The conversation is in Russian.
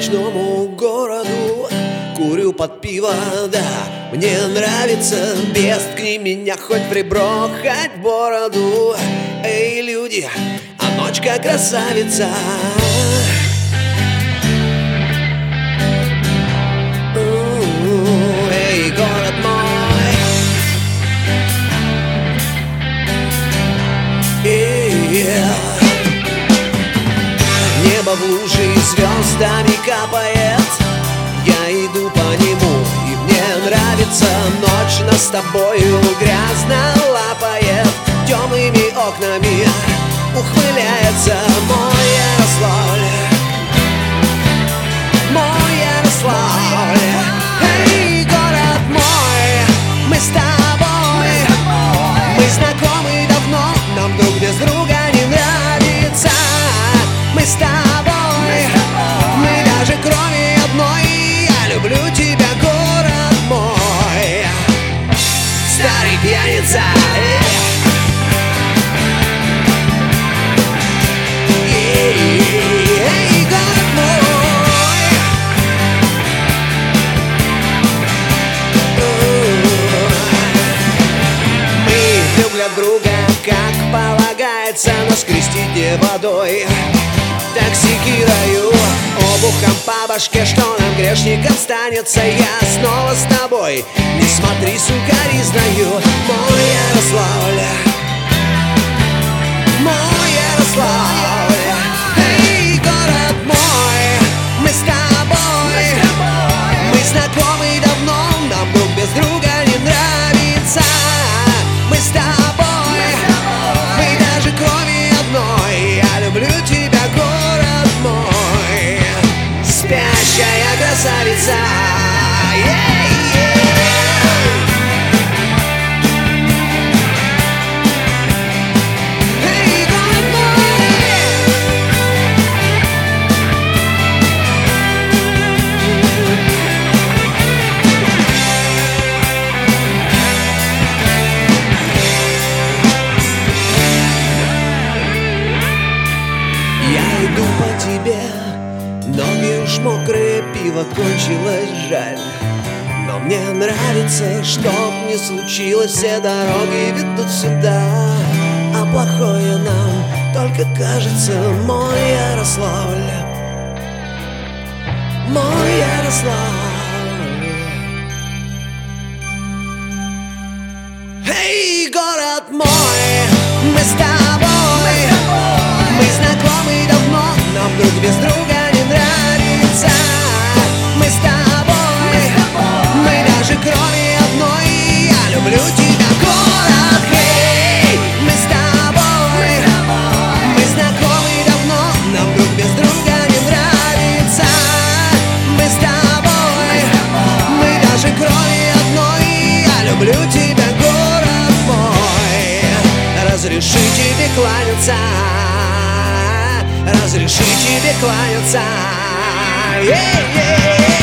ночному городу, курю под пиво, да, мне нравится. Без ткни меня хоть в ребро, хоть в бороду. Эй, люди, а ночка красавица. Эй, город мой. Небо в луже и звездами капает. Я иду по нему, и мне нравится. Ночь нас с тобою грязно лапает. Темными окнами ухмыляется мой Ярославль. Мой Ярославль. Эй, город мой, мы с тобой. Мы знакомы давно, нам друг без друга не нравится. Мы с тобой, мы даже кроме одной. Я люблю тебя, город мой. Старый пьяница. Эй, город мой. Мы друг для друга, как полагается, но скрестить не водой. Таксики даю обухом по башке, что нам грешникам станется. Я снова с тобой, не смотри, сукаризною. Мой Ярославль, мой Ярославль. Эй, город мой, мы с тобой. Мы знакомы давно, нам друг без друга не нравится. Мы с тобой, мы даже кроме одной. Я люблю тебя, город мой. Спящая красавица. Эй, город мой. Я иду по тебе, ноги уж мокрые, пиво кончилось, жаль. Но мне нравится, чтоб не случилось, все дороги ведут сюда. А плохое нам только кажется, мой Ярославль. Мой Ярославль. Эй, город мой, мы с тобой. Мы знакомы давно, нам друг без друга не нравится. Мы с тобой, мы даже кроме одной. Я люблю тебя, город, эй. Мы с тобой, мы знакомы давно, нам друг без друга не нравится. Мы с тобой, мы даже кроме одной. Я люблю тебя, город мой. Разреши тебе кланяться. Разреши тебе кланяться.